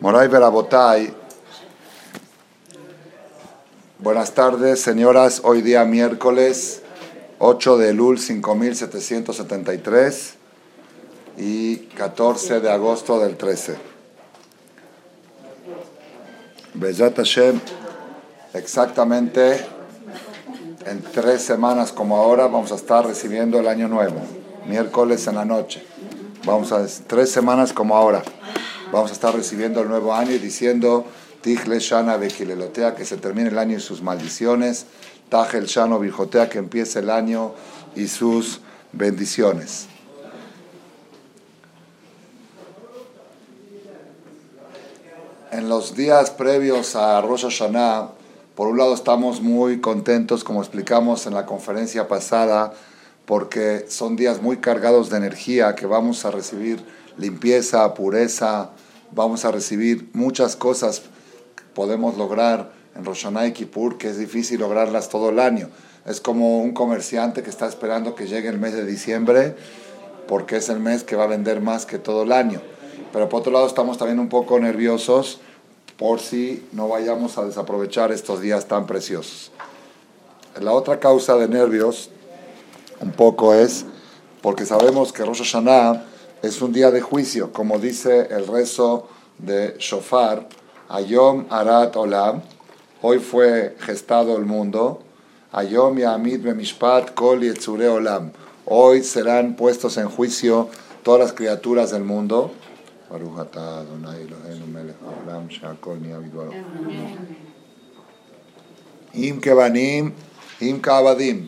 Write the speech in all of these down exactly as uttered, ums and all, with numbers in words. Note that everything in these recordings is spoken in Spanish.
Moray Verabotay, buenas tardes, señoras. Hoy día miércoles ocho de Elul cinco mil setecientos setenta y tres y catorce de agosto del trece. Bezat Hashem, exactamente en tres semanas como ahora vamos a estar recibiendo el año nuevo, miércoles en la noche. Vamos a tres semanas como ahora. Vamos a estar recibiendo el nuevo año y diciendo Tichle Shana Bekilelotea, que se termine el año y sus maldiciones. Tajel Shano Birjotea, que empiece el año y sus bendiciones. En los días previos a Rosh Hashanah, por un lado estamos muy contentos, como explicamos en la conferencia pasada, porque son días muy cargados de energía, que vamos a recibir limpieza, pureza, vamos a recibir muchas cosas que podemos lograr en Rosh Hashanah y Kippur, que es difícil lograrlas todo el año. Es como un comerciante que está esperando que llegue el mes de diciembre, porque es el mes que va a vender más que todo el año. Pero por otro lado estamos también un poco nerviosos por si no vayamos a desaprovechar estos días tan preciosos. La otra causa de nervios un poco es porque sabemos que Rosh Hashanah es un día de juicio, como dice el rezo de Shofar, Ayom Arat Olam, hoy fue gestado el mundo, Ayom Yamid Bemishpat Kol Yetzure Olam, hoy serán puestos en juicio todas las criaturas del mundo. Baruch atah Adonai Eloheinu melech haolam she'akol nהיה bidvaro. Im kebanim, im ka'avadim.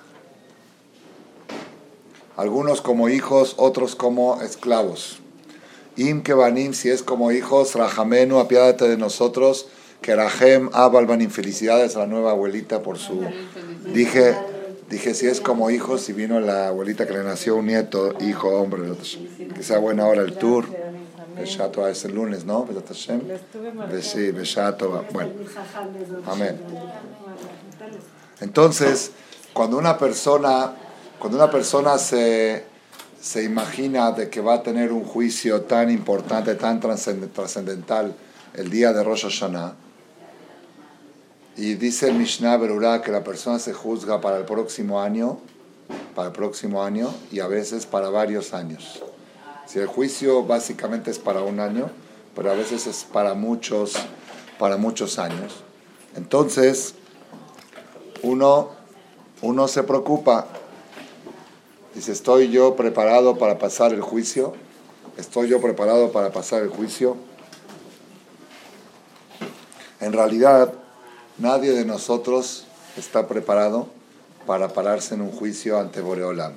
Algunos como hijos, otros como esclavos. Im kebanim, si es como hijos, Rahamenu, apiádate de nosotros, que Rahem Abal Banim, felicidades a la nueva abuelita por su... Dije, dije si es como hijos, si vino la abuelita que le nació un nieto, hijo, hombre, que sea buena hora el tour. Beshato, es el lunes, ¿no? Besat Hashem. Sí, Beshato, bueno. Amén. Entonces, cuando una persona... Cuando una persona se, se imagina de que va a tener un juicio tan importante, tan trascendental el día de Rosh Hashanah, y dice el Mishnah Berurah que la persona se juzga para el próximo año, para el próximo año y a veces para varios años. Si el juicio básicamente es para un año, pero a veces es para muchos, para muchos años. Entonces, uno, uno se preocupa. Dice, ¿estoy yo preparado para pasar el juicio? ¿Estoy yo preparado para pasar el juicio? En realidad, nadie de nosotros está preparado para pararse en un juicio ante Boreolam.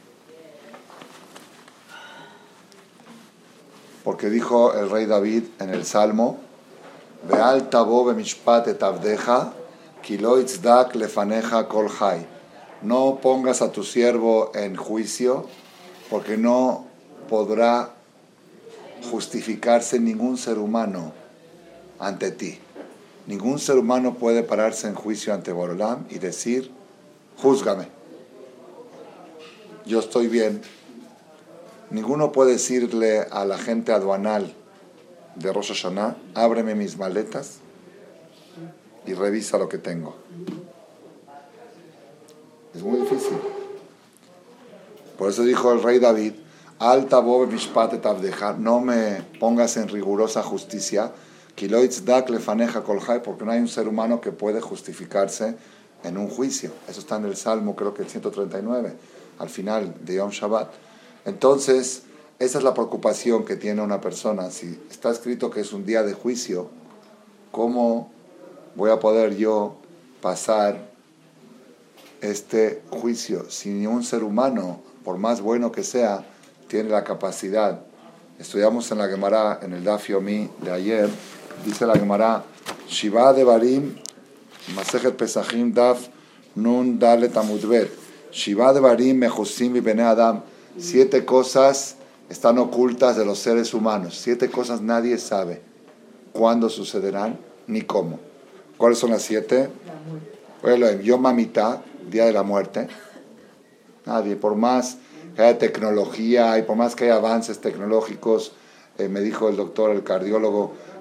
Porque dijo el rey David en el Salmo, Ve'al tabo bemishpat et avdeja, ki lo yitzdak lefaneja kol chai. No pongas a tu siervo en juicio, porque no podrá justificarse ningún ser humano ante ti. Ningún ser humano puede pararse en juicio ante Boreolam y decir, júzgame, yo estoy bien. Ninguno puede decirle a la gente aduanal de Rosh Hashanah, ábreme mis maletas y revisa lo que tengo. Es muy difícil. Por eso dijo el rey David, Alta bobe mishpat et avdeja, no me pongas en rigurosa justicia, Kilo yitzdak lefaneja kol chai, porque no hay un ser humano que puede justificarse en un juicio. Eso está en el Salmo, creo que el ciento treinta y nueve, al final de Yom Shabbat. Entonces, esa es la preocupación que tiene una persona. Si está escrito que es un día de juicio, ¿cómo voy a poder yo pasar este juicio si ni un ser humano, por más bueno que sea, tiene la capacidad? Estudiamos en la Gemara, en el Daf Yomi de ayer, dice la Gemara, Shiva de Barim, Masejet Pesachim Daf Nun Dalet Amud Bet, Shiva de Barim Mechusim y Bene Adam, siete cosas están ocultas de los seres humanos, siete cosas nadie sabe cuándo sucederán ni cómo. ¿Cuáles son las siete? Bueno, Yom HaMitah, día de la muerte. Nadie, por más que haya tecnología y por más que haya avances tecnológicos, eh, me dijo el doctor, el cardiólogo,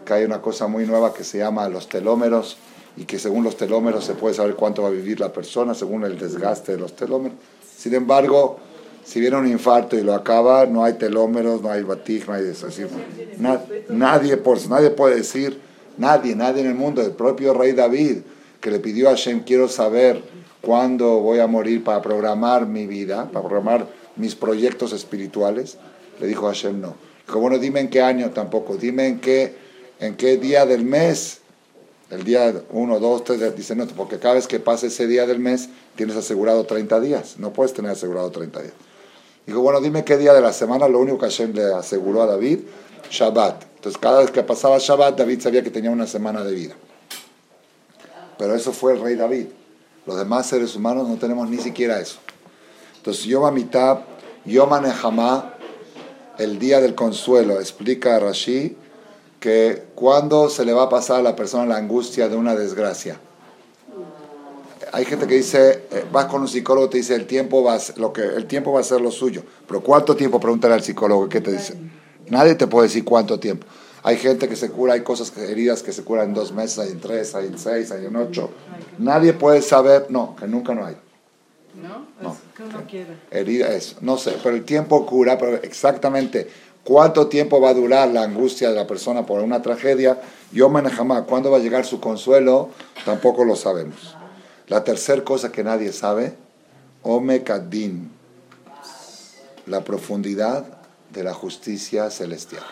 que hay una cosa muy nueva que se llama los telómeros, y que según los telómeros se puede saber cuánto va a vivir la persona, según el desgaste de los telómeros. Sin embargo, si viene un infarto y lo acaba, no hay telómeros, no hay batig, no hay eso. Así, na, nadie, por, nadie puede decir, nadie, nadie en el mundo, el propio rey David, que le pidió a Hashem, quiero saber cuándo voy a morir para programar mi vida, para programar mis proyectos espirituales, le dijo a Hashem, no. Dijo, bueno, dime en qué año tampoco, dime en qué, en qué día del mes, el día uno, dos, tres, dice, no, porque cada vez que pase ese día del mes, tienes asegurado treinta días, no puedes tener asegurado treinta días. Dijo, bueno, dime qué día de la semana, lo único que Hashem le aseguró a David, Shabbat. Entonces, cada vez que pasaba Shabbat, David sabía que tenía una semana de vida. Pero eso fue el rey David. Los demás seres humanos no tenemos ni siquiera eso. Entonces, Yom HaMitah, Yom HaNehamah, el día del consuelo, explica a Rashi que cuando se le va a pasar a la persona la angustia de una desgracia. Hay gente que dice, eh, vas con un psicólogo, te dice, el tiempo, va a ser, lo que, el tiempo va a ser lo suyo. Pero ¿cuánto tiempo? Pregúntale al psicólogo, ¿qué te dice? Nadie te puede decir cuánto tiempo. Hay gente que se cura, hay cosas, heridas que se curan en dos meses, hay en tres, hay en seis, hay en ocho. Nadie puede saber, no, que nunca no hay. ¿No? No. Es que uno quiere. Herida, eso, no sé, pero el tiempo cura, pero exactamente cuánto tiempo va a durar la angustia de la persona por una tragedia, Yom HaNehamah, cuándo va a llegar su consuelo, tampoco lo sabemos. La tercera cosa que nadie sabe, Omek Adin, la profundidad de la justicia celestial.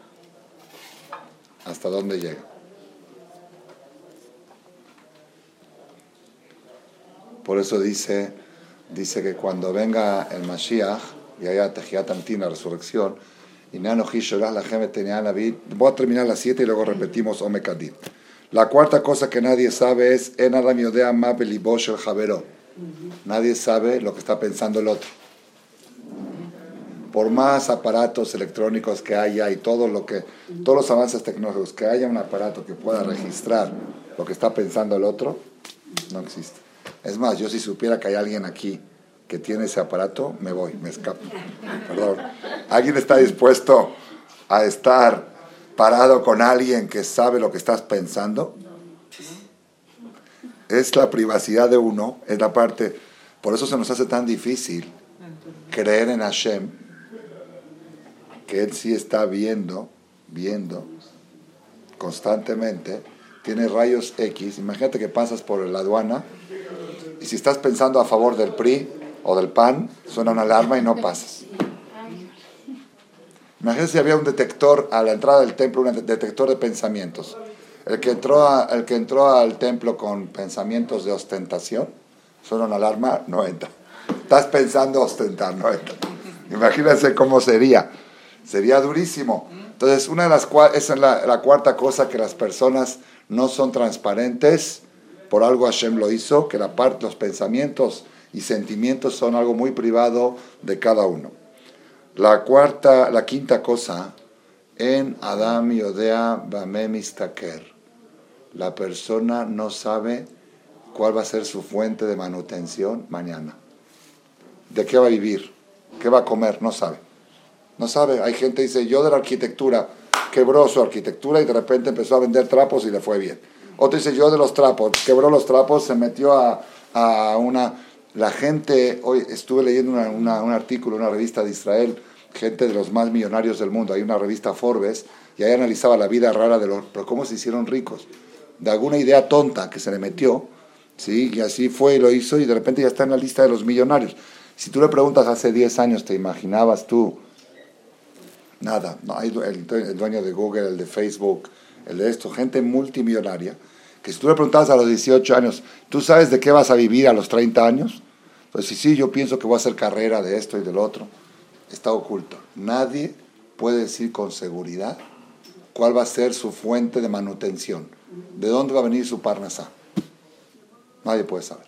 ¿Hasta dónde llega? Por eso dice, dice que cuando venga el Mashiach, y haya Tejiat Amtin, la resurrección, y Nanoji Shorah la Gemet tenía David, voy a terminar las siete y luego repetimos Omek Adin. La cuarta cosa que nadie sabe es En Adam Yodea Ma Belibo Shel Javero. Nadie sabe lo que está pensando el otro. Por más aparatos electrónicos que haya y todo lo que, todos los avances tecnológicos, que haya un aparato que pueda registrar lo que está pensando el otro, no existe. Es más, yo si supiera que hay alguien aquí que tiene ese aparato, me voy, me escapo. Perdón. ¿Alguien está dispuesto a estar parado con alguien que sabe lo que estás pensando? Es la privacidad de uno, es la parte, por eso se nos hace tan difícil creer en Hashem, que Él sí está viendo, viendo constantemente, tiene rayos X. Imagínate que pasas por la aduana y si estás pensando a favor del P R I o del P A N, suena una alarma y no pasas. Imagínate si había un detector a la entrada del templo, un detector de pensamientos. El que entró, a, el que entró al templo con pensamientos de ostentación, suena una alarma, no entra. Estás pensando ostentar, no entra. Imagínense cómo sería. Sería durísimo. Entonces, una de las esa es la, la cuarta cosa, que las personas no son transparentes. Por algo Hashem lo hizo, que la parte, los pensamientos y sentimientos son algo muy privado de cada uno. La cuarta, la quinta cosa, en Adam Yodea Bame Mistaker. La persona no sabe cuál va a ser su fuente de manutención mañana. ¿De qué va a vivir? ¿Qué va a comer? No sabe. No sabe. Hay gente que dice, yo de la arquitectura, quebró su arquitectura y de repente empezó a vender trapos y le fue bien. Otro dice, yo de los trapos, quebró los trapos, se metió a, a una... La gente, hoy estuve leyendo una, una, un artículo en una revista de Israel, gente de los más millonarios del mundo, hay una revista Forbes, y ahí analizaba la vida rara de los... Pero cómo se hicieron ricos. De alguna idea tonta que se le metió, ¿sí? Y así fue y lo hizo, y de repente ya está en la lista de los millonarios. Si tú le preguntas hace diez años, ¿te imaginabas tú? Nada. No, hay el, el dueño de Google, el de Facebook, el de esto, gente multimillonaria, que si tú le preguntabas a los dieciocho años, ¿tú sabes de qué vas a vivir a los treinta años? Pues sí, sí, yo pienso que voy a hacer carrera de esto y del otro. Está oculto. Nadie puede decir con seguridad cuál va a ser su fuente de manutención. ¿De dónde va a venir su parnasá? Nadie puede saber.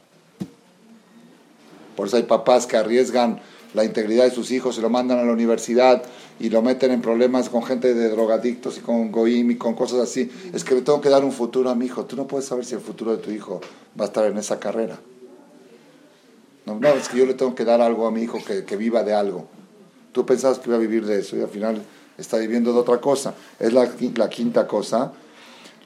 Por eso hay papás que arriesgan la integridad de sus hijos y lo mandan a la universidad y lo meten en problemas con gente de drogadictos y con goim y con cosas así. Es que le tengo que dar un futuro a mi hijo. Tú no puedes saber si el futuro de tu hijo va a estar en esa carrera. No, no, es que yo le tengo que dar algo a mi hijo que, que viva de algo. Tú pensabas que iba a vivir de eso y al final está viviendo de otra cosa. Es la, la quinta cosa.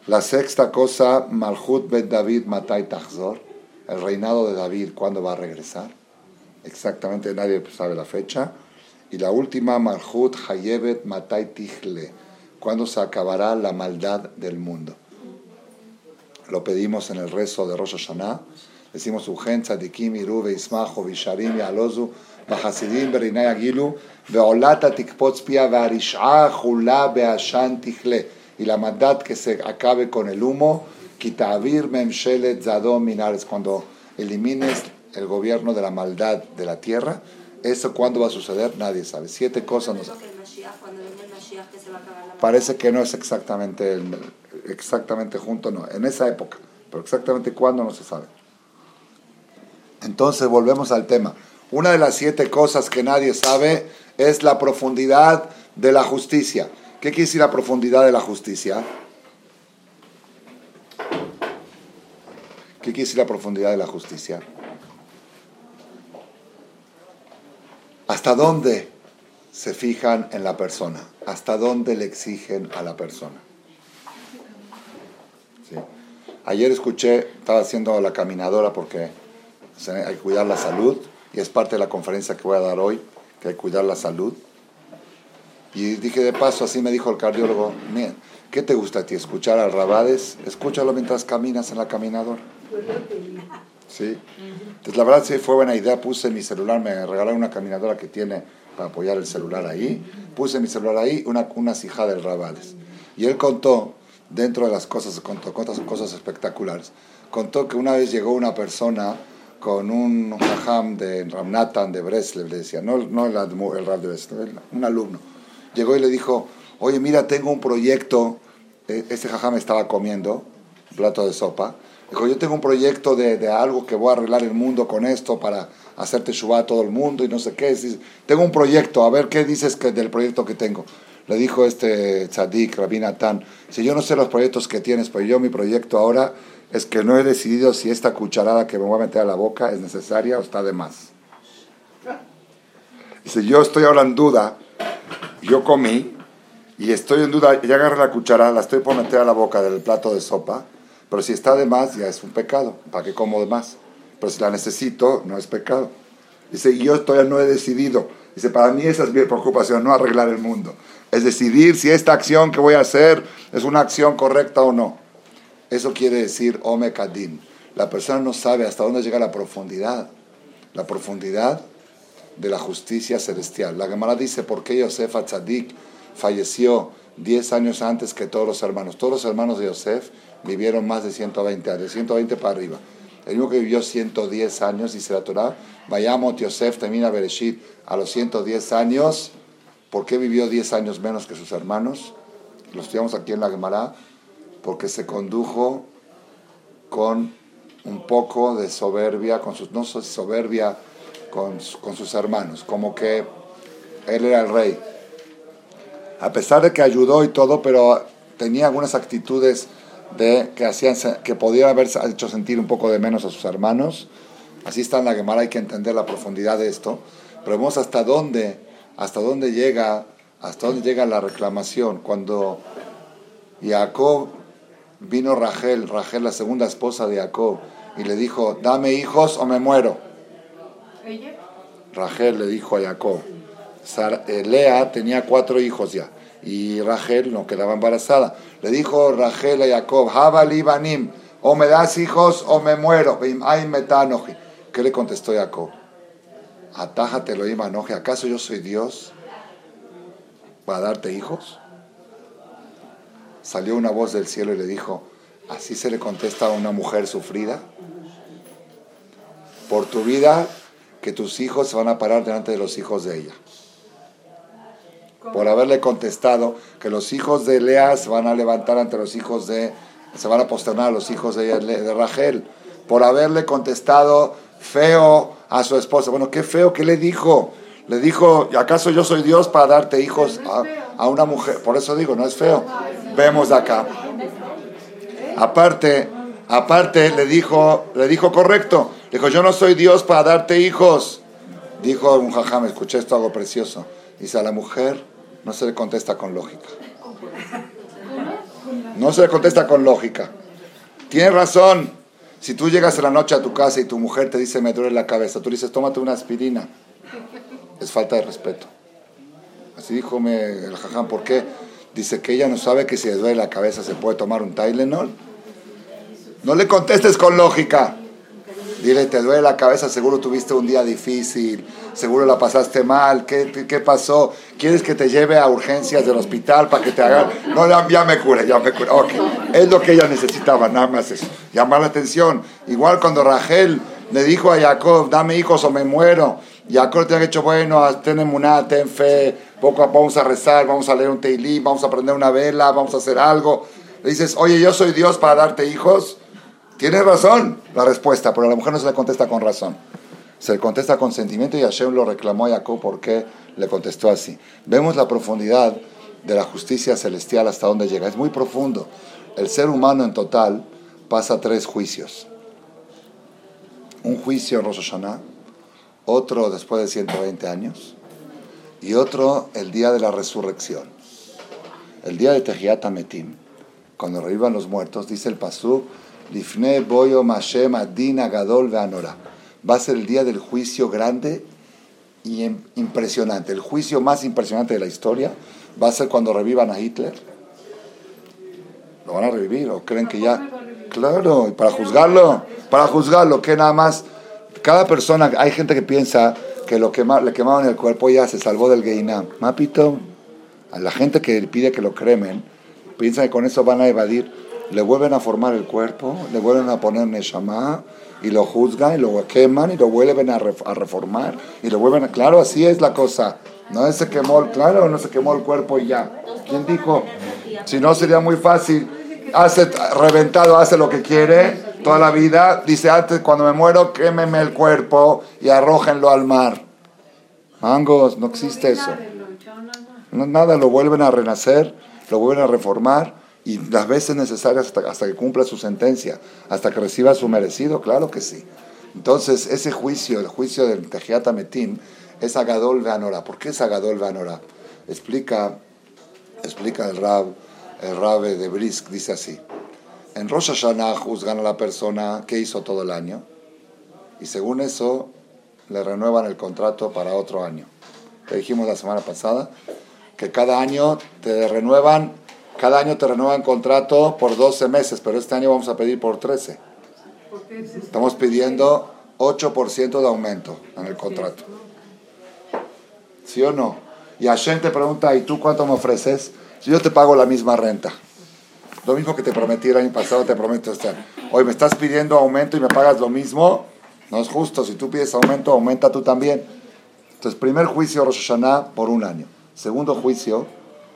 La sexta cosa, Malchut ben David Matai Tachzor, el reinado de David, ¿cuándo va a regresar? Exactamente, nadie sabe la fecha. Y la última, Malchut Hayebet Matai Tichle, ¿cuándo se acabará la maldad del mundo? Lo pedimos en el rezo de Rosh Hashanah. Decimos, Ujen, Tzadikim, Iru, Veismajo, Visharim, Yalozu, Bahasidim, Berinay Agilu, Veolata Tikpotz Pia, Vearish'a, Jula, Beashan Tichle. Y la maldad que se acabe con el humo, Kitavir, Memshelet, Zadom, Minares, cuando elimines el gobierno de la maldad de la tierra. ¿Eso cuándo va a suceder? Nadie sabe. Siete cosas no sabe. Parece que no es exactamente, el, exactamente junto, no. En esa época. Pero exactamente cuándo no se sabe. Entonces volvemos al tema. Una de las siete cosas que nadie sabe es la profundidad de la justicia. ¿Qué quiere decir la profundidad de la justicia? ¿Qué quiere decir la profundidad de la justicia? ¿Hasta dónde se fijan en la persona? ¿Hasta dónde le exigen a la persona? ¿Sí? Ayer escuché, estaba haciendo la caminadora porque hay que cuidar la salud, y es parte de la conferencia que voy a dar hoy, que hay que cuidar la salud. Y dije de paso, así me dijo el cardiólogo, ¿qué te gusta a ti? ¿Escuchar a Rabades? Escúchalo mientras caminas en la caminadora. ¿Sí? Entonces la verdad sí fue buena idea. Puse mi celular, me regalaron una caminadora que tiene para apoyar el celular ahí. Puse mi celular ahí, una, una sijá del Rabades. Y él contó, dentro de las cosas, contó cosas, cosas espectaculares, contó que una vez llegó una persona con un jajam de Ramnatan de Breslev, le decía, no, no el, el Rab de Breslev, un alumno. Llegó y le dijo, oye, mira, tengo un proyecto. Este jajam estaba comiendo un plato de sopa. Dijo, yo tengo un proyecto de, de algo que voy a arreglar el mundo con esto para hacer teshuvá a todo el mundo y no sé qué. Dice, tengo un proyecto, a ver qué dices que del proyecto que tengo. Le dijo este tzadik, Rabbi Natán, si yo no sé los proyectos que tienes, pero yo mi proyecto ahora es que no he decidido si esta cucharada que me voy a meter a la boca es necesaria o está de más. Dice, yo estoy ahora en duda, yo comí y estoy en duda, ya agarré la cucharada, la estoy por meter a la boca del plato de sopa, pero si está de más ya es un pecado, ¿para qué como de más? Pero si la necesito, no es pecado. Dice, yo todavía no he decidido. Dice, para mí esa es mi preocupación, no arreglar el mundo. Es decidir si esta acción que voy a hacer es una acción correcta o no. Eso quiere decir Ome Kadin. La persona no sabe hasta dónde llega la profundidad. La profundidad de la justicia celestial. La Gemara dice, ¿por qué Yosef Atzadik falleció diez años antes que todos los hermanos? Todos los hermanos de Yosef vivieron más de ciento veinte años, ciento veinte para arriba. El único que vivió ciento diez años, dice la Torah, Vayamot Yosef termina Bereshit a los ciento diez años. ¿Por qué vivió diez años menos que sus hermanos? Lo estudiamos aquí en la Gemara. Porque se condujo con un poco de soberbia, con sus, no soberbia, con, con sus hermanos, como que él era el rey. A pesar de que ayudó y todo, pero tenía algunas actitudes de, que, hacían, que podía haber hecho sentir un poco de menos a sus hermanos. Así está en la Gemara, hay que entender la profundidad de esto. Pero vemos hasta dónde, hasta dónde llega, hasta dónde llega la reclamación. Cuando Jacob vino Rachel, Rachel la segunda esposa de Jacob, y le dijo, dame hijos o me muero. ¿Ella? Rachel le dijo a Jacob. Sara, eh, Lea tenía cuatro hijos ya, y Rachel no quedaba embarazada. Le dijo Rachel a Jacob, Habali banim, o me das hijos o me muero. ¿Qué le contestó Jacob? Atájate Elohim anoje, ¿acaso yo soy Dios para darte hijos? Salió una voz del cielo y le dijo, ¿así se le contesta a una mujer sufrida? Por tu vida, que tus hijos se van a parar delante de los hijos de ella. Por haberle contestado que los hijos de Lea se van a levantar ante los hijos de, se van a posternar a los hijos de, de Rachel. Por haberle contestado feo a su esposa. Bueno, qué feo, ¿qué le dijo? Le dijo, ¿acaso yo soy Dios para darte hijos a, a una mujer? Por eso digo, no es feo. Vemos acá. Aparte, aparte le dijo, le dijo correcto. Le dijo, yo no soy Dios para darte hijos. Dijo un jajam, escuché esto, algo precioso. Dice, a la mujer no se le contesta con lógica. No se le contesta con lógica. Tienes razón. Si tú llegas en la noche a tu casa y tu mujer te dice, me duele la cabeza, tú le dices, tómate una aspirina. Es falta de respeto. Así dijo el jajam. ¿Por qué? Dice que ella no sabe que si le duele la cabeza se puede tomar un Tylenol. No le contestes con lógica. Dile, te duele la cabeza, seguro tuviste un día difícil, seguro la pasaste mal, ¿qué, qué pasó? ¿Quieres que te lleve a urgencias del hospital para que te hagan? No, ya, ya me cure, ya me cure. Ok, es lo que ella necesitaba, nada más eso. Llamar la atención. Igual cuando Rachel le dijo a Jacob, dame hijos o me muero. Jacob te ha dicho, bueno, ten emuná, ten fe, poco a poco vamos a rezar, vamos a leer un teilí, vamos a prender una vela, vamos a hacer algo. Le dices, oye, yo soy Dios para darte hijos. Tienes razón la respuesta, pero a la mujer no se le contesta con razón. Se le contesta con sentimiento y Hashem lo reclamó a Jacob porque le contestó así. Vemos la profundidad de la justicia celestial hasta dónde llega. Es muy profundo. El ser humano en total pasa tres juicios. Un juicio en Rosh Hashanah, otro después de ciento veinte años y otro el día de la resurrección. El día de Tehiyat HaMetim, cuando revivan los muertos, dice el pasuk, Lifne boyo mashem adin agadol ve'anora. Va a ser el día del juicio grande y impresionante. El juicio más impresionante de la historia va a ser cuando revivan a Hitler. ¿Lo van a revivir o creen que ya? Claro, para juzgarlo, para juzgarlo, que nada más, cada persona, hay gente que piensa que lo quema, le quemaron el cuerpo ya se salvó del Geinam. Mapito, a la gente que pide que lo cremen, piensa que con eso van a evadir. Le vuelven a formar el cuerpo, le vuelven a poner Neshama y lo juzgan y lo queman y lo vuelven a, re, a reformar y lo vuelven a... Claro, así es la cosa. No se quemó, el, claro, no se quemó el cuerpo y ya. ¿Quién dijo? Si no sería muy fácil. Hace reventado, hace lo que quiere toda la vida. Dice antes, cuando me muero, quémeme el cuerpo y arrójenlo al mar. Mangos, no existe eso. No, nada, lo vuelven a renacer, lo vuelven a reformar. Y las veces necesarias hasta, hasta que cumpla su sentencia, hasta que reciba su merecido, claro que sí. Entonces, ese juicio, el juicio del Tehiyat HaMetim, es Agadol ve'anora. ¿Por qué es Agadol ve'anora? Explica, explica el Rab, el Rab de Brisk, dice así. En Rosh Hashanah juzgan a la persona que hizo todo el año, y según eso, le renuevan el contrato para otro año. Te dijimos la semana pasada, que cada año te renuevan Cada año te renuevan contrato por doce meses, pero este año vamos a pedir por trece. Estamos pidiendo ocho por ciento de aumento en el contrato. ¿Sí o no? Y Hashem te pregunta, ¿y tú cuánto me ofreces? Si yo te pago la misma renta. Lo mismo que te prometí el año pasado, te prometo este año. Hoy me estás pidiendo aumento y me pagas lo mismo. No es justo. Si tú pides aumento, aumenta tú también. Entonces, primer juicio Rosh Hashanah por un año. Segundo juicio,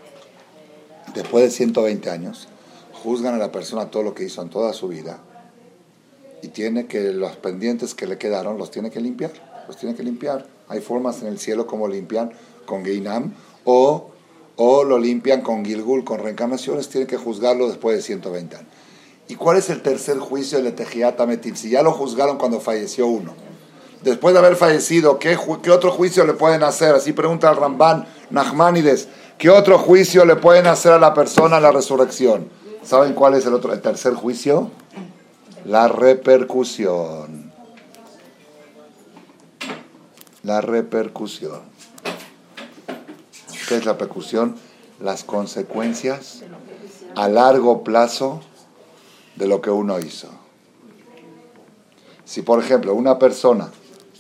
después de ciento veinte años, juzgan a la persona todo lo que hizo en toda su vida y tiene que, los pendientes que le quedaron, los tiene que limpiar, los tiene que limpiar. Hay formas en el cielo como limpian con Geinam o, o lo limpian con Gilgul, con reencarnaciones, tienen que juzgarlo después de ciento veinte años. ¿Y cuál es el tercer juicio del Tehiyat HaMetim? Si ya lo juzgaron cuando falleció uno, después de haber fallecido, ¿qué, ¿qué otro juicio le pueden hacer? Así pregunta el Ramban Nachmanides. ¿Qué otro juicio le pueden hacer a la persona a la resurrección? ¿Saben cuál es el otro, el tercer juicio? La repercusión. La repercusión. ¿Qué es la repercusión? Las consecuencias a largo plazo de lo que uno hizo. Si, por ejemplo, una persona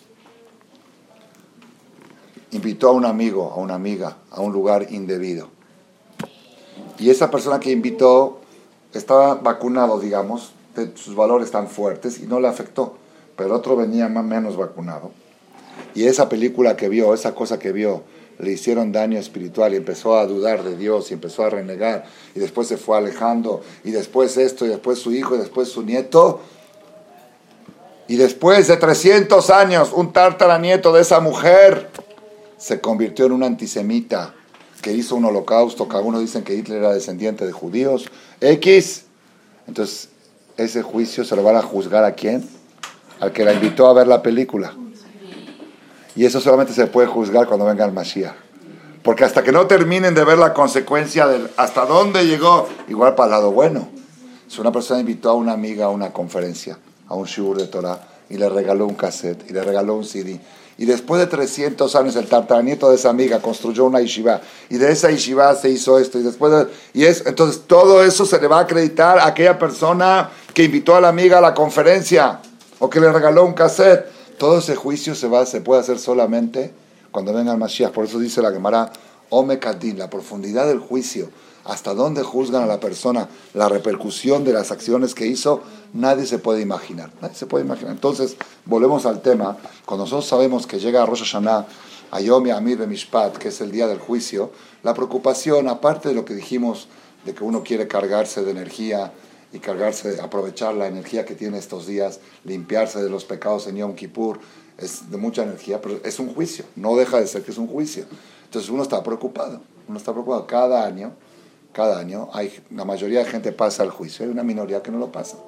invitó a un amigo, a una amiga, a un lugar indebido, y esa persona que invitó estaba vacunado, digamos, sus valores tan fuertes y no le afectó, pero otro venía más menos vacunado, y esa película que vio, esa cosa que vio, le hicieron daño espiritual y empezó a dudar de Dios y empezó a renegar, y después se fue alejando, y después esto, y después su hijo, y después su nieto, y después de trescientos años, un tártaranieto de esa mujer se convirtió en un antisemita que hizo un holocausto, que algunos dicen que Hitler era descendiente de judíos, X. Entonces, ese juicio se lo van a juzgar ¿a quién? Al que la invitó a ver la película. Y eso solamente se puede juzgar cuando venga el Mashiach. Porque hasta que no terminen de ver la consecuencia de hasta dónde llegó, igual para el lado bueno. Si una persona invitó a una amiga a una conferencia, a un shiur de Torah, y le regaló un cassette, y le regaló un C D, y después de trescientos años el tataranieto de esa amiga construyó una yeshiva, y de esa yeshiva se hizo esto, y después de, y es, entonces todo eso se le va a acreditar a aquella persona que invitó a la amiga a la conferencia, o que le regaló un cassette. Todo ese juicio se, va, se puede hacer solamente cuando venga el Mashiach. Por eso dice la Gemara, Ome Kadin, la profundidad del juicio, hasta dónde juzgan a la persona, la repercusión de las acciones que hizo, nadie se puede imaginar. Nadie se puede imaginar. Entonces, volvemos al tema. Cuando nosotros sabemos que llega a Rosh Hashanah, a Yom Yamid Bemishpat, que es el día del juicio, la preocupación, aparte de lo que dijimos, de que uno quiere cargarse de energía y cargarse, aprovechar la energía que tiene estos días, limpiarse de los pecados en Yom Kippur, es de mucha energía, pero es un juicio, no deja de ser que es un juicio. Entonces uno está preocupado, uno está preocupado. Cada año, cada año, hay, la mayoría de gente pasa el juicio, hay una minoría que no lo pasa.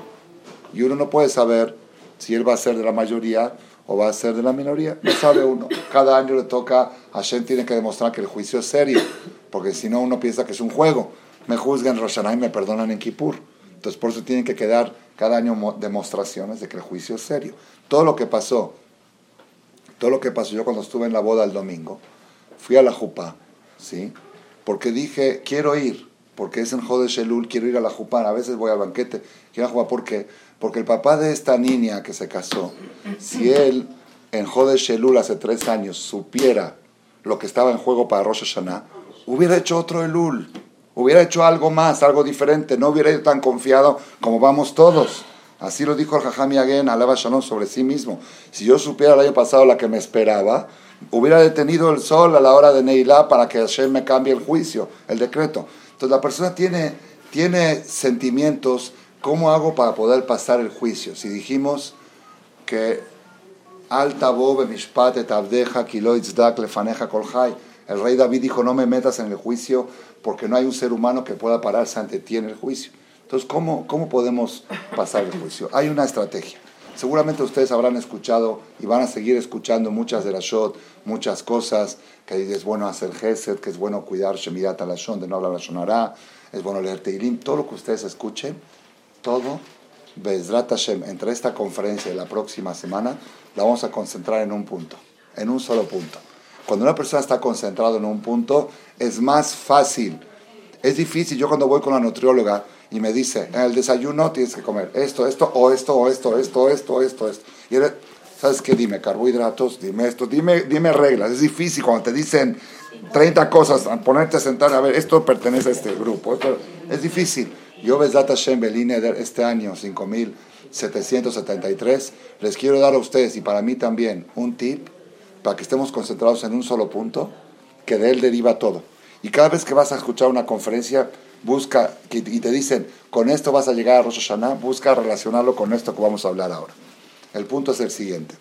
Y uno no puede saber si él va a ser de la mayoría o va a ser de la minoría, no sabe uno. Cada año le toca, Hashem tiene que demostrar que el juicio es serio, porque si no uno piensa que es un juego. Me juzgan en Rosh Hashanah y me perdonan en Kippur. Entonces por eso tienen que quedar cada año demostraciones de que el juicio es serio. Todo lo que pasó, todo lo que pasó, yo cuando estuve en la boda el domingo, fui a la Jupá, ¿sí? Porque dije, quiero ir, porque es en Jodesh Elul, quiero ir a la Jupá, a veces voy al banquete, quiero ir a la Jupá, ¿por qué? Porque el papá de esta niña que se casó, si él en Jodesh Elul hace tres años supiera lo que estaba en juego para Rosh Hashanah, hubiera hecho otro Elul. Hubiera hecho algo más, algo diferente, no hubiera ido tan confiado como vamos todos. Así lo dijo el Jajam Yagen, alaba Shalom, sobre sí mismo. Si yo supiera el año pasado la que me esperaba, hubiera detenido el sol a la hora de Neilá para que Hashem me cambie el juicio, el decreto. Entonces la persona tiene, tiene sentimientos, ¿cómo hago para poder pasar el juicio? Si dijimos que Alta bobe mishpat et abdeja kilo itzdak lefaneja kol chai, el rey David dijo, no me metas en el juicio porque no hay un ser humano que pueda pararse ante ti en el juicio. Entonces, ¿cómo, cómo podemos pasar el juicio? Hay una estrategia. Seguramente ustedes habrán escuchado y van a seguir escuchando muchas de las shot, muchas cosas, que es bueno hacer gesed, que es bueno cuidar shemirat alashon, de no hablar lashon hara, es bueno leer teilim, todo lo que ustedes escuchen, todo, Be'ezrat Hashem, entre esta conferencia y la próxima semana, la vamos a concentrar en un punto, en un solo punto. Cuando una persona está concentrada en un punto, es más fácil. Es difícil. Yo cuando voy con la nutrióloga y me dice, en el desayuno tienes que comer esto, esto, o esto, o esto, esto, esto, esto, esto. Y él, ¿sabes qué? Dime carbohidratos, dime esto, dime, dime reglas. Es difícil cuando te dicen treinta cosas, ponerte a sentar, a ver, esto pertenece a este grupo. Esto, es difícil. Yo, Bezat Hashem, Belineder, este año, cinco mil setecientos setenta y tres, les quiero dar a ustedes, y para mí también, un tip, para que estemos concentrados en un solo punto, que de él deriva todo. Y cada vez que vas a escuchar una conferencia, busca, y te dicen, con esto vas a llegar a Rosh Hashanah, busca relacionarlo con esto que vamos a hablar ahora. El punto es el siguiente.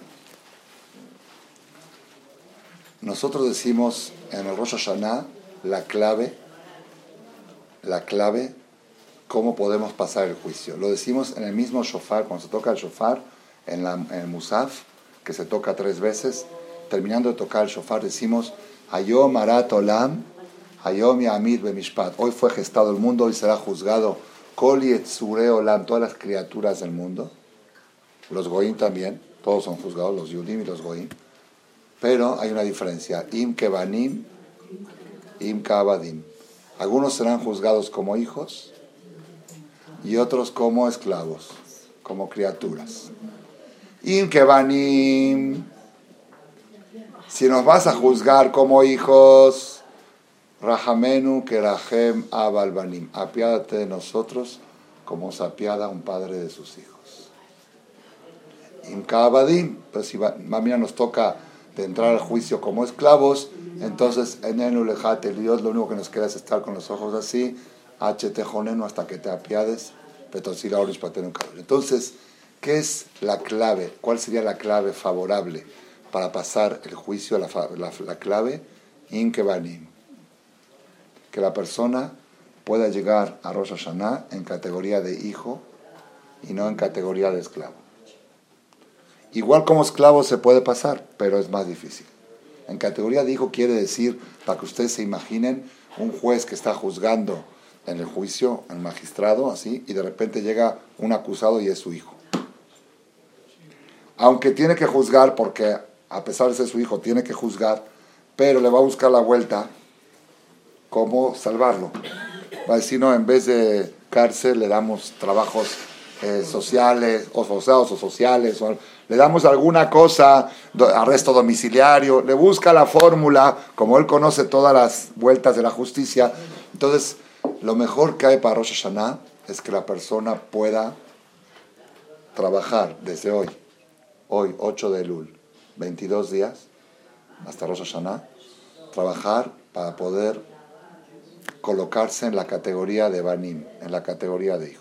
Nosotros decimos en el Rosh Hashanah la clave, la clave, cómo podemos pasar el juicio. Lo decimos en el mismo shofar, cuando se toca el shofar, en, la, en el musaf, que se toca tres veces. Terminando de tocar el shofar, decimos, Hayom arat olam, Hayom yamid bemishpat. Hoy fue gestado el mundo, hoy será juzgado Kol yetzure olam, todas las criaturas del mundo. Los goim también, todos son juzgados, los yudim y los goim. Pero hay una diferencia. Im kebanim, im kaabadim. Algunos serán juzgados como hijos y otros como esclavos, como criaturas. Im kebanim, si nos vas a juzgar como hijos, Rahamenu kerahem abal banim, apiádate de nosotros como se apiada un padre de sus hijos. Im kaabadim, pues si mami nos toca de entrar al juicio como esclavos, entonces enenu lejate Dios, lo único que nos queda es estar con los ojos así, hte jonenu, hasta que te apiades, petosila oris patenu kabel. Entonces, ¿qué es la clave? ¿Cuál sería la clave favorable para pasar el juicio? La, la, la clave, in kebanim, que la persona pueda llegar a Rosh Hashanah en categoría de hijo y no en categoría de esclavo. Igual como esclavo se puede pasar, pero es más difícil. En categoría de hijo quiere decir, para que ustedes se imaginen, un juez que está juzgando en el juicio, el magistrado, así, y de repente llega un acusado y es su hijo. Aunque tiene que juzgar, porque a pesar de ser su hijo, tiene que juzgar, pero le va a buscar la vuelta cómo salvarlo. Va a decir, no, en vez de cárcel le damos trabajos eh, sociales, o forzados o sociales, o le damos alguna cosa, do, arresto domiciliario, le busca la fórmula, como él conoce todas las vueltas de la justicia. Entonces, lo mejor que hay para Rosh Hashanah es que la persona pueda trabajar desde hoy, hoy ocho de Elul, veintidós días, hasta Rosh Hashanah, trabajar para poder colocarse en la categoría de Banim, en la categoría de hijos.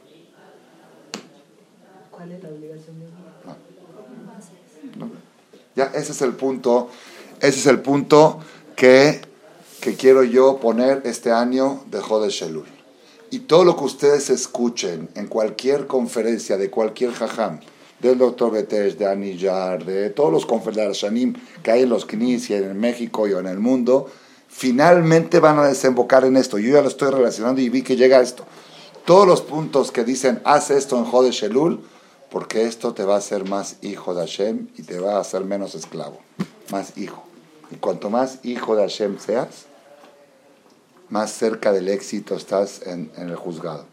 ¿Cuál es la obligación de no. No. Ya, ese es el punto, ese es el punto que, que quiero yo poner este año de Jodesh Elul. Y todo lo que ustedes escuchen en cualquier conferencia de cualquier jajam, del doctor Betesh, de Anillar, de todos los conferencias que hay en los Knis y en México y en el mundo, finalmente van a desembocar en esto. Yo ya lo estoy relacionando y vi que llega esto. Todos los puntos que dicen, haz esto en Jodesh Elul, porque esto te va a hacer más hijo de Hashem y te va a hacer menos esclavo. Más hijo. Y cuanto más hijo de Hashem seas, más cerca del éxito estás en, en el juzgado.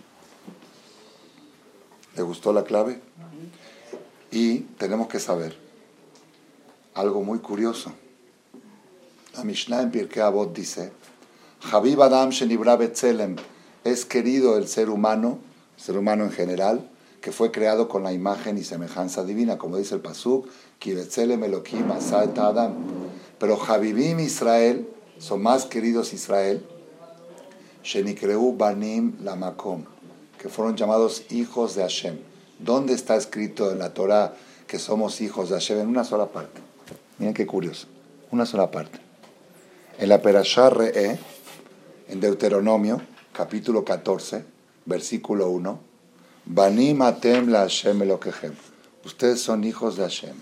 ¿Le gustó la clave? Y tenemos que saber algo muy curioso. La Mishnah en Pirkei Avot dice, Habib Adam Shenibra Betzelem, es querido el ser humano, el ser humano en general, que fue creado con la imagen y semejanza divina, como dice el Pasuk, Ki Betzelem Elohim Asa et Adam. Pero Habibim Israel, son más queridos Israel, Shenikreu Banim Lamakom, que fueron llamados hijos de Hashem. ¿Dónde está escrito en la Torah que somos hijos de Hashem? En una sola parte. Miren qué curioso. Una sola parte. En la Perashá Re'eh, en Deuteronomio, capítulo catorce, versículo uno, Banim atem la Hashem Elokechem. Ustedes son hijos de Hashem.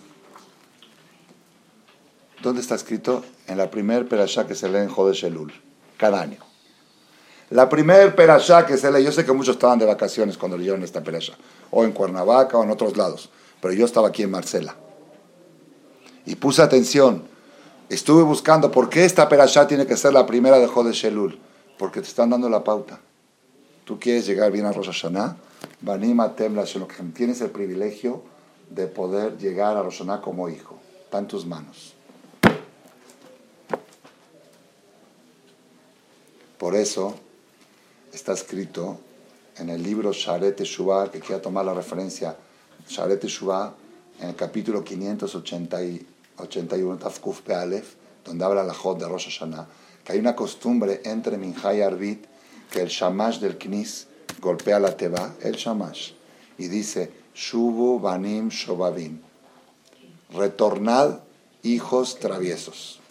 ¿Dónde está escrito? En la primer Perashá que se lee en Jodesh Elul, cada año. La primer Perashá que se lee, yo sé que muchos estaban de vacaciones cuando leyeron esta Perashá, o en Cuernavaca o en otros lados, pero yo estaba aquí en Marcela. Y puse atención, estuve buscando por qué esta Perashá tiene que ser la primera de Jodesh Elul, porque te están dando la pauta. Tú quieres llegar bien a Rosh Hashanah, Banim atem la Shelokhem, tienes el privilegio de poder llegar a Rosh Hashanah como hijo, está en tus manos. Por eso está escrito en el libro Sharet Teshuvah, que quiera tomar la referencia, Sharet Teshuvah, en el capítulo quinientos ochenta y uno, Tafkuf Pe'alef, donde habla la Jod de Rosh Hashanah, que hay una costumbre entre Minjá y Arbit, que el Shamash del Knis golpea la Teba, el Shamash, y dice, Shubu Banim Shobabim, retornad hijos traviesos.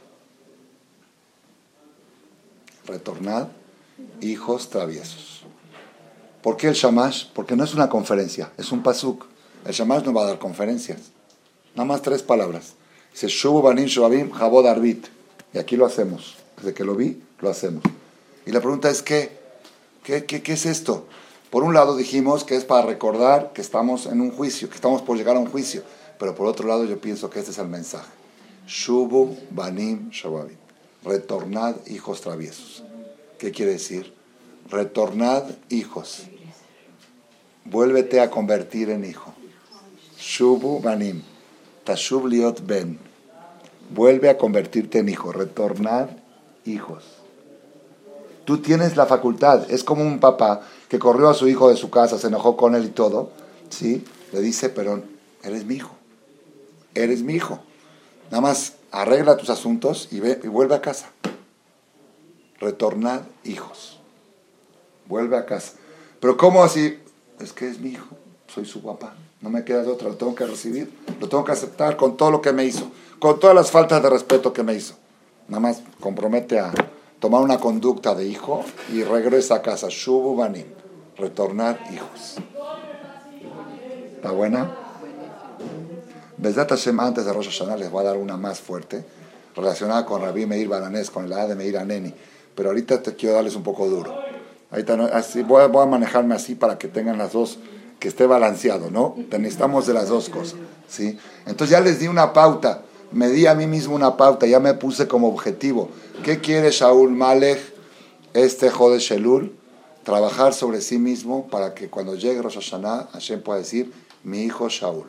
Retornad hijos traviesos. ¿Por qué el Shamash? Porque no es una conferencia, es un pasuk. El Shamash no va a dar conferencias. Nada más tres palabras. Dice, Shubu Banim Shobabim Jabod Arbit. Y aquí lo hacemos. Desde que lo vi, lo hacemos. Y la pregunta es, ¿qué? ¿Qué, qué, qué es esto? Por un lado dijimos que es para recordar que estamos en un juicio, que estamos por llegar a un juicio. Pero por otro lado yo pienso que este es el mensaje. Shubu Banim Shobabim. Retornad hijos traviesos. ¿Qué quiere decir? Retornad hijos. Vuélvete a convertir en hijo. Shubu Banim. Tashub liot ben. Vuelve a convertirte en hijo. Retornad hijos. Tú tienes la facultad. Es como un papá que corrió a su hijo de su casa, se enojó con él y todo. ¿Sí? Le dice, pero eres mi hijo. Eres mi hijo. Nada más arregla tus asuntos y, ve, y vuelve a casa. Retornad hijos. Vuelve a casa. Pero ¿cómo así? Es que es mi hijo. Soy su papá. No me queda de otra. Lo tengo que recibir. Lo tengo que aceptar con todo lo que me hizo. Con todas las faltas de respeto que me hizo. Nada más compromete a tomar una conducta de hijo y regresa a casa. Shubu Banim. Retornar hijos. ¿Está buena? Besdat Hashem, antes de Rosh Hashanah les voy a dar una más fuerte, relacionada con Rabbi Meir Balanés, con el edad de Meir Aneni. Pero ahorita te quiero darles un poco duro. Ahorita no, así, voy, a, voy a manejarme así para que tengan las dos, que esté balanceado, ¿no? Necesitamos de las dos cosas, ¿sí? Entonces ya les di una pauta, me di a mí mismo una pauta, ya me puse como objetivo. ¿Qué quiere Shaul Malech, este Jodesh Elul? Trabajar sobre sí mismo para que cuando llegue Rosh Hashanah, Hashem pueda decir, mi hijo Shaul.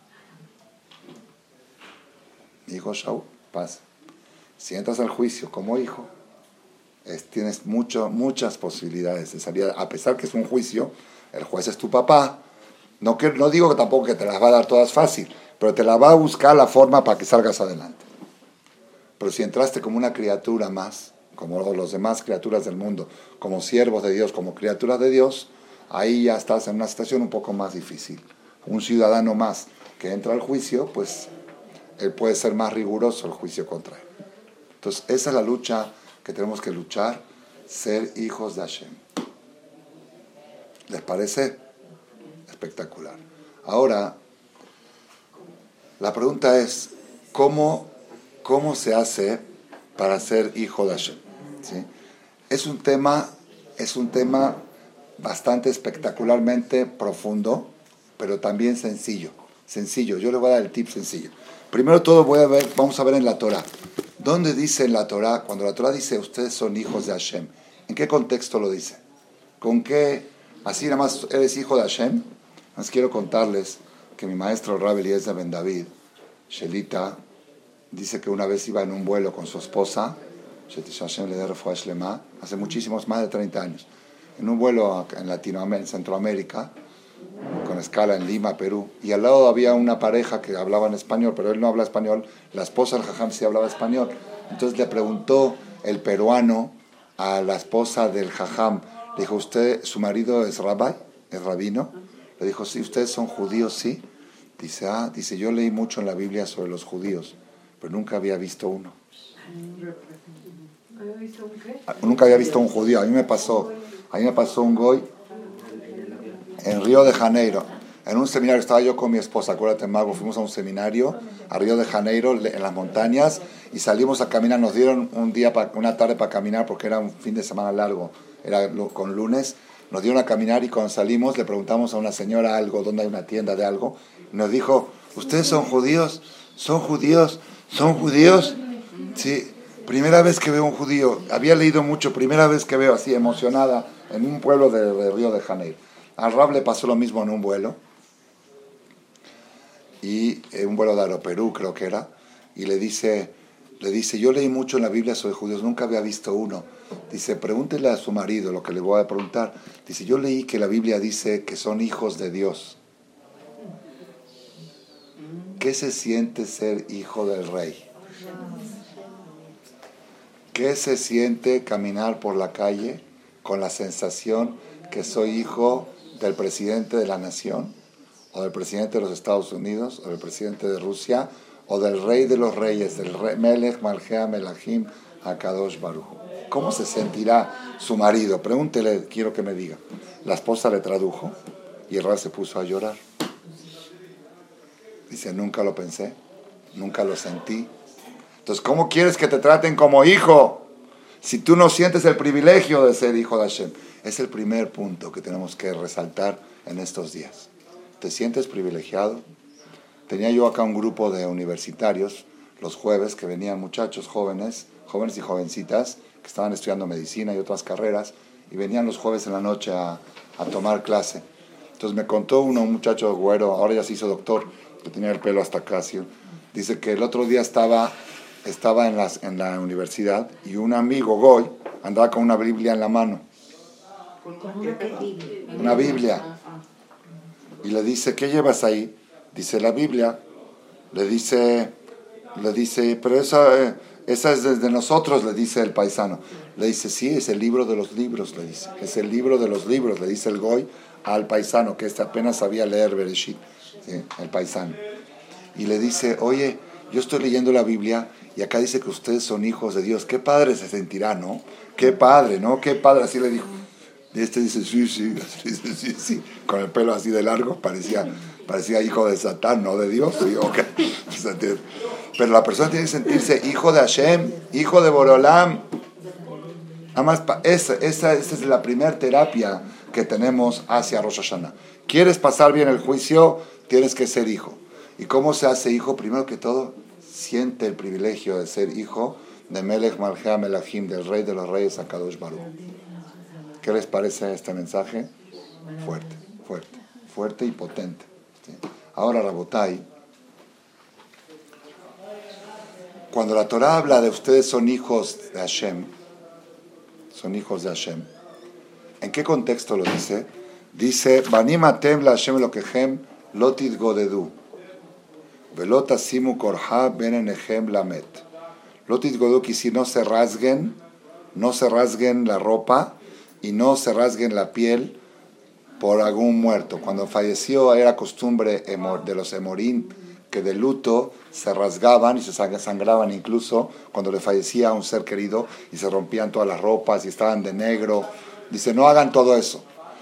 Mi hijo Shaul, pasa. Si entras al juicio como hijo, es, tienes mucho, muchas posibilidades de salir, a pesar que es un juicio, el juez es tu papá, no, que, no digo que tampoco que te las va a dar todas fácil, pero te la va a buscar la forma para que salgas adelante. Pero si entraste como una criatura más, como los demás criaturas del mundo, como siervos de Dios, como criaturas de Dios, ahí ya estás en una situación un poco más difícil. Un ciudadano más que entra al juicio, pues él puede ser más riguroso el juicio contra él. Entonces, esa es la lucha que tenemos que luchar, ser hijos de Hashem. ¿Les parece? Espectacular. Ahora, la pregunta es, ¿cómo, cómo se hace para ser hijo de Hashem? ¿Sí? Es un tema, es un tema bastante espectacularmente profundo, pero también sencillo. Sencillo, yo les voy a dar el tip sencillo. Primero todo voy a ver, vamos a ver en la Torah. ¿Dónde dice en la Torah, cuando la Torah dice ustedes son hijos de Hashem? ¿En qué contexto lo dice? ¿Con qué? Así nada más eres hijo de Hashem. Les quiero contarles que mi maestro Rabbi Eliezer Ben David, Shelita, dice que una vez iba en un vuelo con su esposa, hace muchísimos, más de treinta años, en un vuelo en Latinoamérica, en Centroamérica, con escala en Lima, Perú, y al lado había una pareja que hablaba en español, pero él no habla español, la esposa del jajam sí hablaba español. Entonces le preguntó el peruano a la esposa del jajam, le dijo, ¿usted, su marido es rabbi, es rabino? Le dijo, sí, ¿ustedes son judíos? Sí. Dice, ah, dice, yo leí mucho en la Biblia sobre los judíos, pero nunca había visto uno. Nunca había visto un judío. A mí me pasó, a mí me pasó un goy en Río de Janeiro, en un seminario. Estaba yo con mi esposa, acuérdate, Mago, fuimos a un seminario a Río de Janeiro, en las montañas, y salimos a caminar. Nos dieron un día, pa, una tarde para caminar, porque era un fin de semana largo, era con lunes. Nos dieron a caminar y cuando salimos le preguntamos a una señora algo, dónde hay una tienda de algo, y nos dijo, ¿ustedes son judíos? ¿Son judíos? ¿Son judíos? Sí, primera vez que veo un judío. Había leído mucho, primera vez que veo así emocionada en un pueblo de, de Río de Janeiro. Al Rab le pasó lo mismo en un vuelo, y eh, un vuelo de Aeroperú creo que era, y le dice, le dice, yo leí mucho en la Biblia sobre judíos, nunca había visto uno. Dice, pregúntele a su marido lo que le voy a preguntar. Dice, yo leí que la Biblia dice que son hijos de Dios. ¿Qué se siente ser hijo del rey? ¿Qué se siente caminar por la calle con la sensación que soy hijo del presidente de la nación, o del presidente de los Estados Unidos, o del presidente de Rusia, o del rey de los reyes, del rey Melech Malchea Melachim Hakadosh Baruj Hu? ¿Cómo se sentirá su marido? Pregúntele, quiero que me diga. La esposa le tradujo y el rey se puso a llorar. Dice, nunca lo pensé, nunca lo sentí. Entonces, ¿cómo quieres que te traten como hijo si tú no sientes el privilegio de ser hijo de Hashem? Es el primer punto que tenemos que resaltar en estos días. ¿Te sientes privilegiado? Tenía yo acá un grupo de universitarios los jueves que venían muchachos jóvenes, jóvenes y jovencitas que estaban estudiando medicina y otras carreras, y venían los jueves en la noche a, a tomar clase. Entonces me contó uno, un muchacho güero, ahora ya se hizo doctor, que tenía el pelo hasta acá, ¿sí? Dice que el otro día estaba, estaba en, las, en la universidad y un amigo goy andaba con una Biblia en la mano. Una Biblia. Y le dice, ¿qué llevas ahí? Dice, la Biblia. Le dice, le dice, pero esa, eh, esa es desde nosotros, le dice el paisano. Le dice, sí, es el libro de los libros, le dice. Es el libro de los libros, le dice el goy al paisano, que este apenas sabía leer Bereshit, ¿sí? El paisano. Y le dice, oye, yo estoy leyendo la Biblia y acá dice que ustedes son hijos de Dios. Qué padre se sentirá, ¿no? Qué padre, ¿no? Qué padre, así le dijo. Y este dice, sí, sí, dice, sí, sí, con el pelo así de largo, parecía, Parecía hijo de Satán, no de Dios. ¿Sí? Okay. Pero la persona tiene que sentirse hijo de Hashem, hijo de Boreolam. Además, esa, esa, esa es la primera terapia que tenemos hacia Rosh Hashanah. ¿Quieres pasar bien el juicio? Tienes que ser hijo. ¿Y cómo se hace hijo? Primero que todo, siente el privilegio de ser hijo de Melech Malchei Melachim, del rey de los reyes, Akadosh Baruch. ¿Qué les parece este mensaje? Fuerte, fuerte, fuerte y potente. ¿Sí? Ahora, Rabotai, cuando la Torah habla de ustedes son hijos de Hashem, son hijos de Hashem, ¿en qué contexto lo dice? Dice, Banim atem la Hashem Elokechem lo titgodedu, velo tasimu korha ben enechem lamet. Lo titgodedu quiere decir no se rasguen, no se rasguen la ropa y no se rasguen la piel por algún muerto. Cuando falleció era costumbre de los emorín que de luto se rasgaban y se sangraban incluso cuando le fallecía a un ser querido y se rompían todas las ropas y estaban de negro. Dice, no hagan todo eso.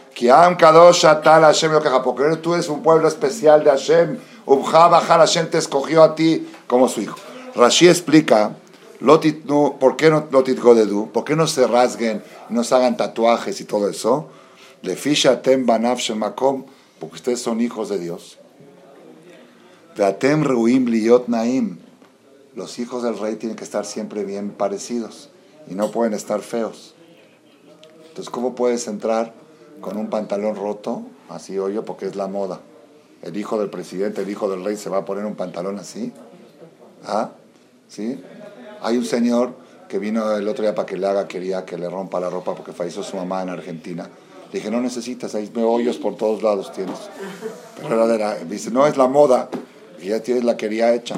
Porque tú eres un pueblo especial de Hashem. Hashem te escogió a ti como su hijo. Rashi explica, ¿por qué no lo titgodedu? ¿Por qué no se rasguen, no se hagan tatuajes y todo eso? Lefishatem banav shemakom, porque ustedes son hijos de Dios. Veatem reuim liyot naim. Los hijos del rey tienen que estar siempre bien parecidos y no pueden estar feos. Entonces, ¿cómo puedes entrar con un pantalón roto? Así, oye, porque es la moda. El hijo del presidente, el hijo del rey se va a poner un pantalón así. ¿Ah? ¿Sí? Hay un señor que vino el otro día para que le haga, quería que le rompa la ropa porque falleció su mamá en Argentina. Le dije, no necesitas, ahí me hoyos por todos lados tienes. Pero era de la, dice, no, es la moda. Y ya tienes la quería hecha.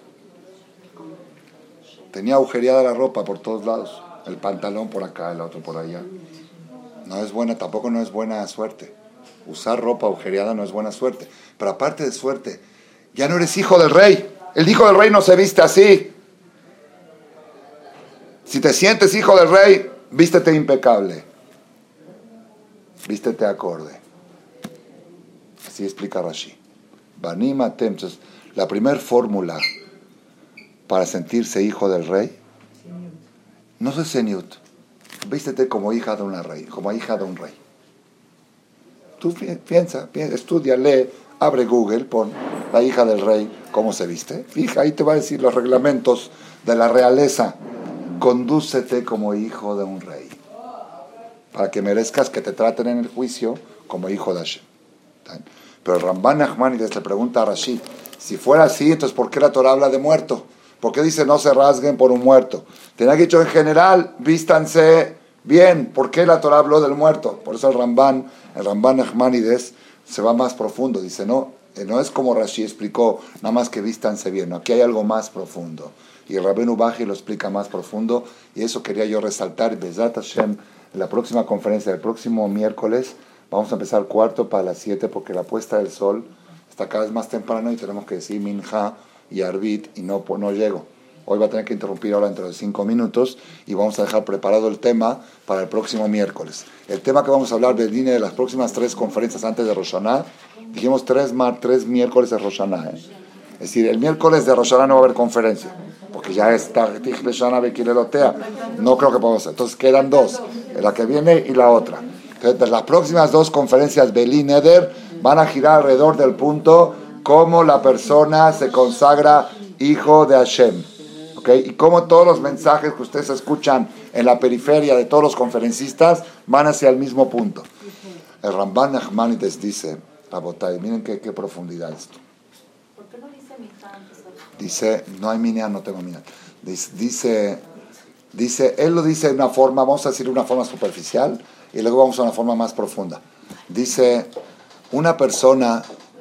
Tenía agujereada la ropa por todos lados. El pantalón por acá, el otro por allá. No es buena, tampoco no es buena suerte. Usar ropa agujereada no es buena suerte. Pero aparte de suerte, ya no eres hijo del rey. El hijo del rey no se viste así. Si te sientes hijo del rey, vístete impecable. Vístete acorde. Así explica Rashi. Banim atem. Entonces, la primera fórmula para sentirse hijo del rey, no se seniut. Vístete como hija de una rey, como hija de un rey. Tú piensa, piensa, estudia, lee, abre Google, pon la hija del rey, cómo se viste. Fija, ahí te va a decir los reglamentos de la realeza. Condúcete como hijo de un rey, para que merezcas que te traten en el juicio como hijo de Hashem. Pero Ramban Nachmanides le pregunta a Rashi, si fuera así, entonces ¿por qué la Torah habla de muerto? ¿Por qué dice no se rasguen por un muerto? Tenía que dicho en general, vístanse bien. ¿Por qué la Torah habló del muerto? Por eso el Ramban, el Ramban Nachmanides se va más profundo. Dice, no, no es como Rashi explicó, nada más que vístanse bien. No, aquí hay algo más profundo. Y el Rabbeinu Baji lo explica más profundo. Y eso quería yo resaltar. Bezat Hashem, en la próxima conferencia, el próximo miércoles, vamos a empezar cuarto para las siete, porque la puesta del sol está cada vez más temprano y tenemos que decir Minja y Arbit y no, no llego. Hoy va a tener que interrumpir ahora dentro de cinco minutos y vamos a dejar preparado el tema para el próximo miércoles. El tema que vamos a hablar del Dine de las próximas tres conferencias antes de Rosh Hashanah, dijimos tres, mar, tres miércoles de Rosh Hashanah. ¿eh? Es decir, el miércoles de Rosh Hashanah no va a haber conferencia, porque ya está Tichle Shana Bekilelotea. No creo que podamos hacer. Entonces quedan dos, la que viene y la otra. Entonces, las próximas dos conferencias Beli Neder van a girar alrededor del punto cómo la persona se consagra hijo de Hashem. ¿Okay? Y cómo todos los mensajes que ustedes escuchan en la periferia de todos los conferencistas van hacia el mismo punto. El Ramban Nachmanides dice, Rabotai, miren qué, qué profundidad esto. ¿Por qué no dice Minja antes? Dice, no hay minyan, no tengo minyan. Dice, dice, dice, él lo dice de una forma, vamos a decir de una forma superficial, y luego vamos a una forma más profunda. Dice, una persona,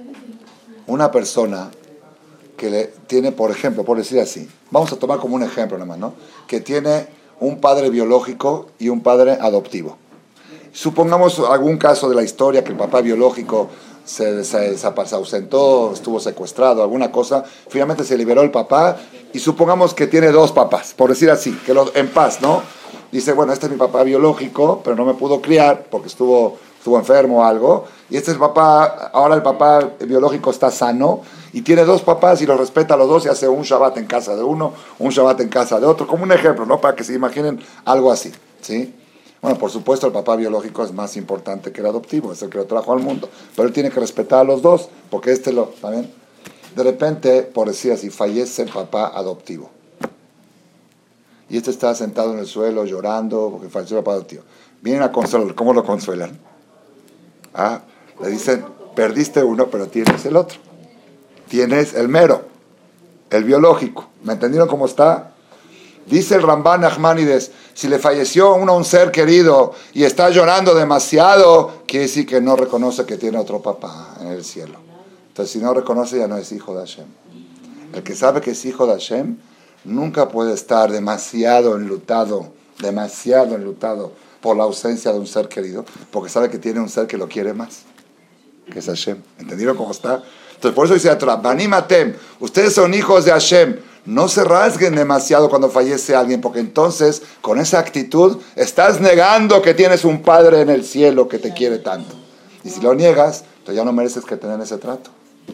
una persona que le tiene, por ejemplo, por decir así, vamos a tomar como un ejemplo nada más, ¿no? Que tiene un padre biológico y un padre adoptivo. Supongamos algún caso de la historia que el papá biológico se, se, se ausentó, estuvo secuestrado, alguna cosa, finalmente se liberó el papá, y supongamos que tiene dos papás, por decir así, que lo, en paz, ¿no? Dice, bueno, este es mi papá biológico, pero no me pudo criar porque estuvo estuvo enfermo o algo, y este es el papá, ahora el papá biológico está sano, y tiene dos papás y los respeta a los dos y hace un Shabbat en casa de uno, un Shabbat en casa de otro, como un ejemplo, ¿no? Para que se imaginen algo así, ¿sí? Bueno, por supuesto el papá biológico es más importante que el adoptivo, es el que lo trajo al mundo, pero él tiene que respetar a los dos, porque este lo, ¿también? De repente, por decir así, fallece el papá adoptivo. Y este está sentado en el suelo llorando porque falleció el papá adoptivo. Vienen a consolarlo. ¿Cómo lo consuelan? Ah, le dicen, perdiste uno, pero tienes el otro. Tienes el mero, el biológico. ¿Me entendieron cómo está? Dice el Ramban Nachmanides, si le falleció uno a un ser querido y está llorando demasiado, quiere decir que no reconoce que tiene otro papá en el cielo. Entonces, si no reconoce, ya no es hijo de Hashem. El que sabe que es hijo de Hashem nunca puede estar demasiado enlutado, demasiado enlutado por la ausencia de un ser querido, porque sabe que tiene un ser que lo quiere más, que es Hashem. ¿Entendieron cómo está? Entonces, por eso dice la Torah, Banim Atem, ustedes son hijos de Hashem, no se rasguen demasiado cuando fallece alguien, porque entonces, con esa actitud, estás negando que tienes un Padre en el cielo que te quiere tanto. Y si lo niegas, entonces ya no mereces que tener ese trato.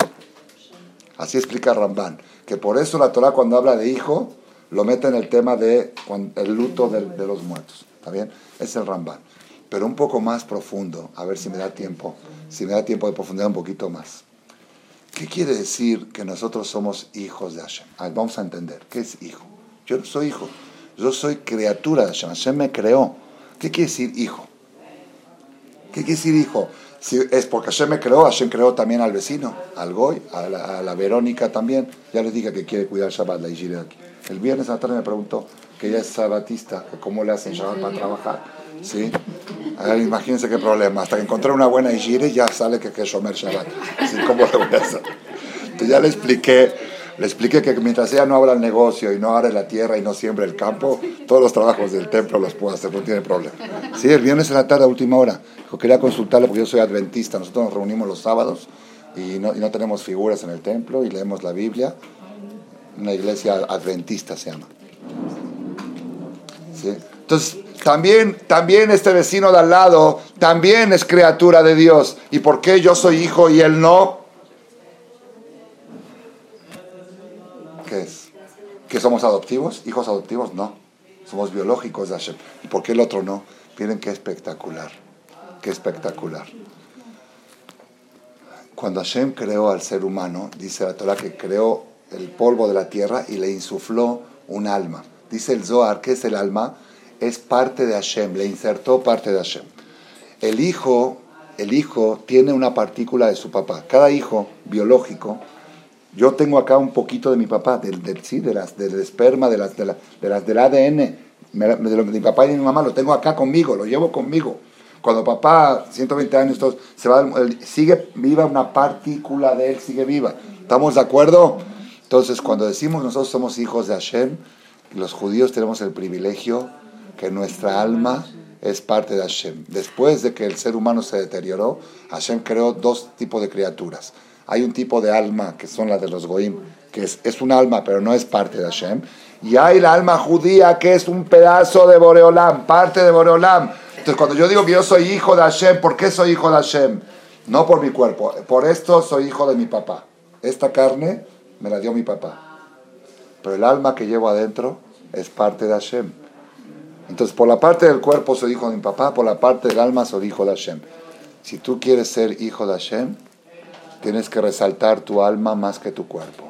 Así explica Ramban, que por eso la Torah cuando habla de hijo, lo mete en el tema de el luto de, de los muertos. ¿Está bien? Es el Ramban. Pero un poco más profundo, a ver si me da tiempo, si me da tiempo de profundizar un poquito más. ¿Qué quiere decir que nosotros somos hijos de Hashem? A ver, vamos a entender, ¿qué es hijo? Yo no soy hijo, yo soy criatura de Hashem, Hashem me creó. ¿Qué quiere decir hijo? ¿Qué quiere decir hijo? Si es porque Hashem me creó, Hashem creó también al vecino, al Goy, a la, a la Verónica también. Ya les dije que quiere cuidar Shabbat, la Igire de aquí. El viernes a la tarde me preguntó que ella es sabatista, que cómo le hacen Shabbat para trabajar. ¿Sí? A ver, imagínense qué problema. Hasta que encontré una buena Igire ya sale que es Shomer Shabbat. ¿Sí? ¿Cómo lo voy a hacer? Entonces ya le expliqué, le expliqué que mientras ella no abra el negocio y no abra la tierra y no siembre el campo, todos los trabajos del templo los puedo hacer, no tiene problema. Sí, el viernes en la tarde, a última hora. Yo quería consultarle porque yo soy adventista. Nosotros nos reunimos los sábados y no, y no tenemos figuras en el templo y leemos la Biblia. Una iglesia adventista se llama. ¿Sí? Entonces, también, también este vecino de al lado también es criatura de Dios. ¿Y por qué yo soy hijo y él no? ¿Qué es? ¿Que somos adoptivos? ¿Hijos adoptivos? No. Somos biológicos de Hashem. ¿Y por qué el otro no? Miren qué espectacular. Qué espectacular. Cuando Hashem creó al ser humano, dice la Torah que creó el polvo de la tierra y le insufló un alma. Dice el Zohar, ¿qué es el alma? Es parte de Hashem, le insertó parte de Hashem. El hijo, el hijo tiene una partícula de su papá. Cada hijo biológico, yo tengo acá un poquito de mi papá, del, del, sí, de las, del esperma, de las, de la, de las, del A D N, de, lo, de mi papá y de mi mamá, lo tengo acá conmigo, lo llevo conmigo. Cuando papá, ciento veinte años, todos, se va, él sigue viva, una partícula de él sigue viva. ¿Estamos de acuerdo? Entonces, cuando decimos nosotros somos hijos de Hashem, los judíos tenemos el privilegio que nuestra alma es parte de Hashem. Después de que el ser humano se deterioró, Hashem creó dos tipos de criaturas. Hay un tipo de alma, que son las de los Goim, que es, es un alma, pero no es parte de Hashem. Y hay la alma judía, que es un pedazo de Boreolam, parte de Boreolam. Entonces, cuando yo digo que yo soy hijo de Hashem, ¿por qué soy hijo de Hashem? No por mi cuerpo, por esto soy hijo de mi papá. Esta carne me la dio mi papá. Pero el alma que llevo adentro es parte de Hashem. Entonces, por la parte del cuerpo soy hijo de mi papá, por la parte del alma soy hijo de Hashem. Si tú quieres ser hijo de Hashem, tienes que resaltar tu alma más que tu cuerpo.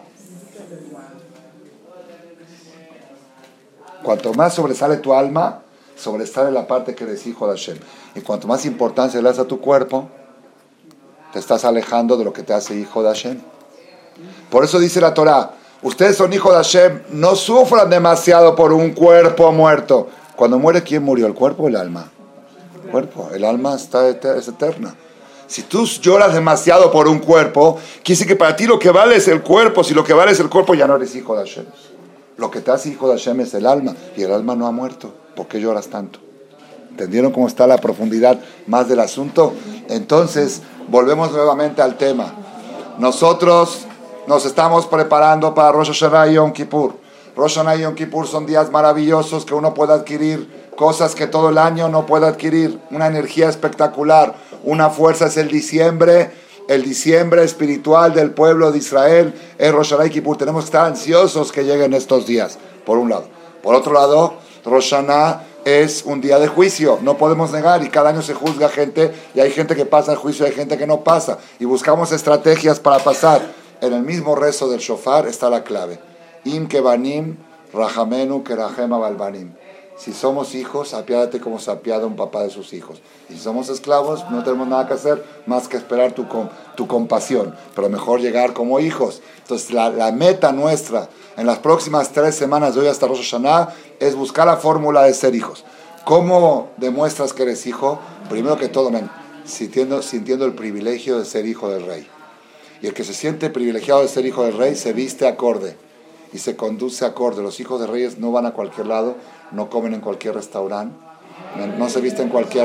Cuanto más sobresale tu alma, sobresale la parte que eres hijo de Hashem. Y cuanto más importancia le das a tu cuerpo, te estás alejando de lo que te hace hijo de Hashem. Por eso dice la Torah, ustedes son hijos de Hashem, no sufran demasiado por un cuerpo muerto. Cuando muere, ¿quién murió? ¿El cuerpo o el alma? El cuerpo. El alma está, es eterna. Si tú lloras demasiado por un cuerpo, quiere decir que para ti lo que vale es el cuerpo. Si lo que vale es el cuerpo, ya no eres hijo de Hashem. Lo que te hace hijo de Hashem es el alma. Y el alma no ha muerto. ¿Por qué lloras tanto? ¿Entendieron cómo está la profundidad más del asunto? Entonces, volvemos nuevamente al tema. Nosotros nos estamos preparando para Rosh Hashanah y Yom Kippur. Rosh Hashanah y Yom Kippur son días maravillosos que uno puede adquirir cosas que todo el año no puede adquirir, una energía espectacular, una fuerza. Es el diciembre, el diciembre espiritual del pueblo de Israel, es Rosh Hashanah y Kippur. Tenemos que estar ansiosos que lleguen estos días, por un lado. Por otro lado, Rosh Hashanah es un día de juicio, no podemos negar, y cada año se juzga gente, y hay gente que pasa el juicio, hay gente que no pasa, y buscamos estrategias para pasar. En el mismo rezo del shofar está la clave. Im kebanim, rahamenu kerahema balbanim. Si somos hijos, apiádate como se apiada un papá de sus hijos. Y si somos esclavos, no tenemos nada que hacer más que esperar tu, tu compasión. Pero mejor llegar como hijos. Entonces, la, la meta nuestra en las próximas tres semanas de hoy hasta Rosh Hashanah es buscar la fórmula de ser hijos. ¿Cómo demuestras que eres hijo? Primero que todo, man, sintiendo, sintiendo el privilegio de ser hijo del rey. Y el que se siente privilegiado de ser hijo del rey se viste acorde y se conduce acorde. Los hijos de reyes no van a cualquier lado, no comen en cualquier restaurante, no se visten cualquier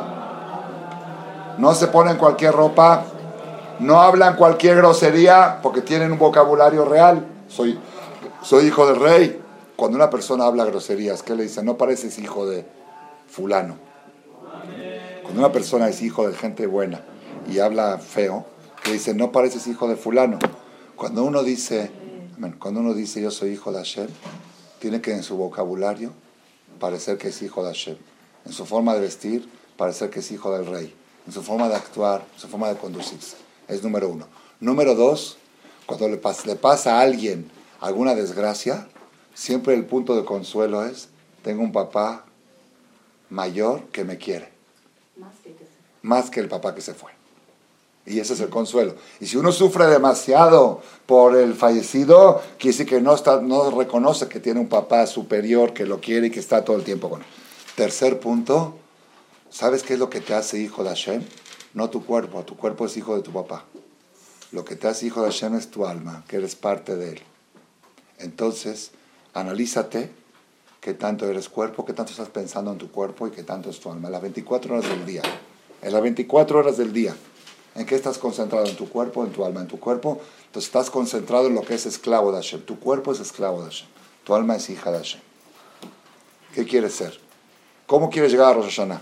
ropa, no se ponen cualquier ropa, no hablan cualquier grosería porque tienen un vocabulario real. Soy, soy hijo del rey. Cuando una persona habla groserías, ¿qué le dicen? No pareces hijo de fulano. Cuando una persona es hijo de gente buena y habla feo, le dicen, no pareces hijo de fulano. Cuando uno dice, cuando uno dice yo soy hijo de Hashem, tiene que en su vocabulario parecer que es hijo de Hashem. En su forma de vestir, parecer que es hijo del rey. En su forma de actuar, en su forma de conducirse. Es número uno. Número dos, cuando le pasa, le pasa a alguien alguna desgracia, siempre el punto de consuelo es, tengo un papá mayor que me quiere. Más que, que Más que el papá que se fue. Y ese es el consuelo. Y si uno sufre demasiado por el fallecido, quiere decir que no, está, no reconoce que tiene un papá superior que lo quiere y que está todo el tiempo con él. Tercer punto, ¿sabes qué es lo que te hace hijo de Hashem? No tu cuerpo, tu cuerpo es hijo de tu papá. Lo que te hace hijo de Hashem es tu alma, que eres parte de él. Entonces, analízate qué tanto eres cuerpo, qué tanto estás pensando en tu cuerpo y qué tanto es tu alma. En las veinticuatro horas del día. En las veinticuatro horas del día. ¿En qué estás concentrado? ¿En tu cuerpo? ¿En tu alma? ¿En tu cuerpo? Entonces estás concentrado en lo que es esclavo de Hashem. Tu cuerpo es esclavo de Hashem. Tu alma es hija de Hashem. ¿Qué quieres ser? ¿Cómo quieres llegar a Rosh Hashanah?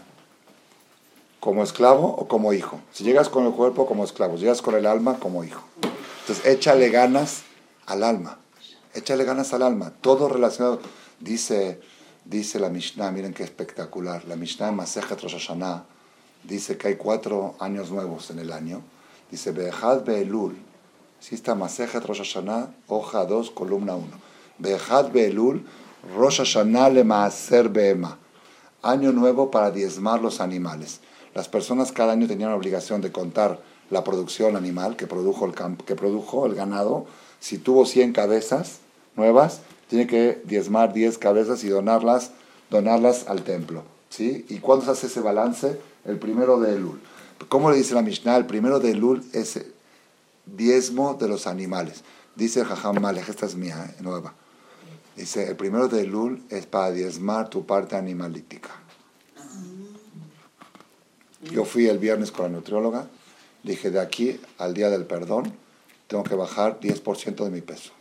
¿Como esclavo o como hijo? Si llegas con el cuerpo, como esclavo. Si llegas con el alma, como hijo. Entonces échale ganas al alma. Échale ganas al alma. Todo relacionado. Dice, dice la Mishnah, miren qué espectacular. La Mishnah en Masejet Rosh Hashanah dice que hay cuatro años nuevos en el año. Dice, Be'echad Be'elul. Si está Masejet Rosh Hashanah, hoja dos, columna uno. Be'echad Be'elul, Rosh Hashanah le Maaser Be'ema. Año nuevo para diezmar los animales. Las personas cada año tenían la obligación de contar la producción animal que produjo el, campo, que produjo el ganado. Si tuvo cien cabezas nuevas, tiene que diezmar diez cabezas y donarlas, donarlas al templo. ¿Sí? ¿Y cuándo se hace ese balance? El primero de Elul. ¿Cómo le dice la Mishnah? El primero de Elul es diezmo de los animales. Dice el Jajam Malech, esta es mía, ¿eh? Nueva. Dice, el primero de Elul es para diezmar tu parte animalítica. Yo fui el viernes con la nutrióloga, dije, de aquí al día del perdón, tengo que bajar diez por ciento de mi peso.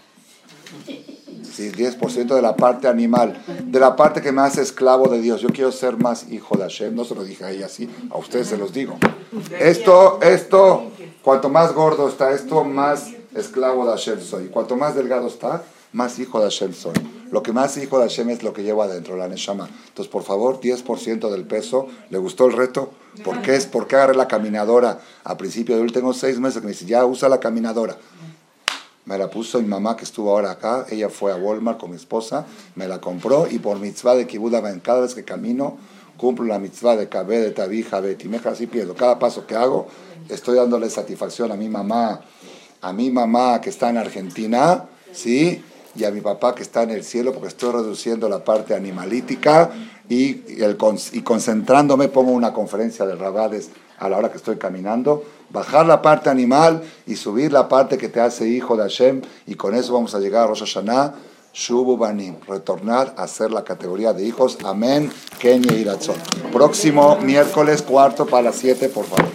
Sí, diez por ciento de la parte animal, de la parte que me hace esclavo de Dios. Yo quiero ser más hijo de Hashem. No se lo dije a ella así, a ustedes se los digo. Esto, esto, cuanto más gordo está esto, más esclavo de Hashem soy. Y cuanto más delgado está, más hijo de Hashem soy. Lo que más hijo de Hashem es lo que llevo adentro, la Neshama. Entonces, por favor, diez por ciento del peso. ¿Le gustó el reto? ¿Por qué es? ¿Por qué agarré la caminadora? A principio de hoy tengo seis meses que me dice, ya usa la caminadora. Me la puso mi mamá que estuvo ahora acá. Ella fue a Walmart con mi esposa, me la compró y por mitzvah de Kibud Aben, cada vez que camino, cumplo la mitzvah de Kabed, de Tabija, de Timeja, así pierdo. Cada paso que hago, estoy dándole satisfacción a mi mamá, a mi mamá que está en Argentina, ¿sí? Y a mi papá que está en el cielo, porque estoy reduciendo la parte animalítica y, el, y concentrándome, pongo una conferencia de Rabades a la hora que estoy caminando, bajar la parte animal y subir la parte que te hace hijo de Hashem, y con eso vamos a llegar a Rosh Hashanah, Shubu Banim, retornar a ser la categoría de hijos. Amén, Kenya y Ratzon. Próximo miércoles, cuarto para las siete, por favor.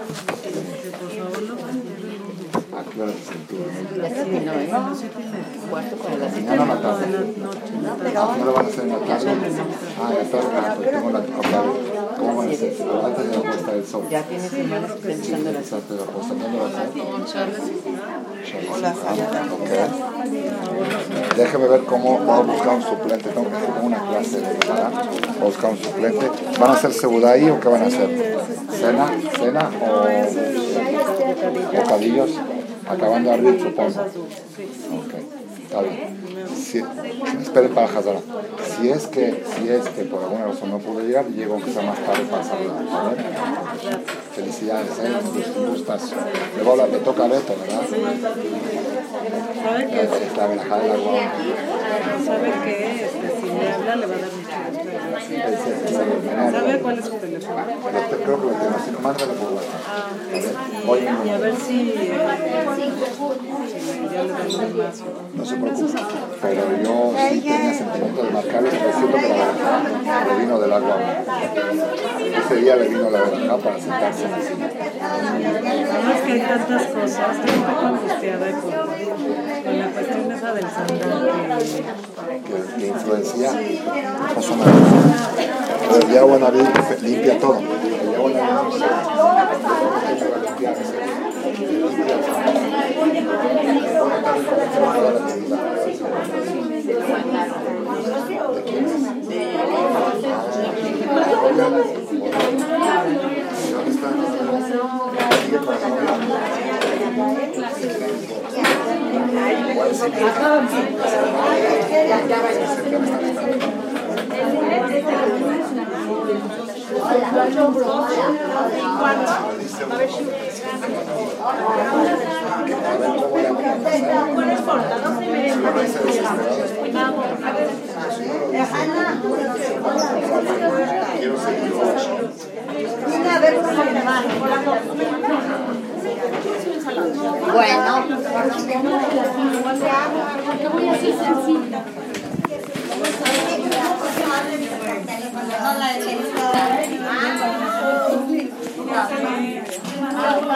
¿A qué hora se sentó? cuarto para la cita. Mañana o la tarde. Ah, ¿no lo van a hacer en la tarde? Ah, en la tarde, ah, pues tengo la otra vez. ¿Cómo van a hacer? Antes de la puesta del sol. Ya tiene semanas que está empezando la cita. Antes de la puesta, ¿dónde va a ser? Hola, Ok. Déjeme ver cómo voy a buscar un suplente. Tengo que hacer una clase de verdad. Voy a buscar un suplente. ¿Van a hacer segura ahí o qué van a hacer? ¿Cena? ¿Cena o bocadillos? Acabando de abrir, supongo. Ok, está bien. Si, esperen para Hazara. Si es que, si es que por alguna razón no pude llegar, llego aunque sea más tarde para saludar. ¿Vale? Felicidades, ¿eh? Un gustazo. Le, voy a, le toca a Beto, ¿verdad? ¿Sabe que Es la verajada del agua. sabe que este, si le habla le va a dar mucho? ¿Sabe cuál es su teléfono? Creo que lo tengo, así, mándalo por WhatsApp. Ah, Hoy ok. Y a ver si, eh, si ya le damos más. no se preocupe, pero yo sí tenía sentimiento de marcarles, pero siento que la verajá le vino del agua. Ese día le vino la verajá para sentarse en la silla. No, es que hay tantas cosas, estoy un poco angustiada con, con la cuestión esa del sandal Que, que influencia, no pasa nada. Pero el agua naví limpia todo. El agua naví limpia Bueno, porque voy a hacer sencilla. No la he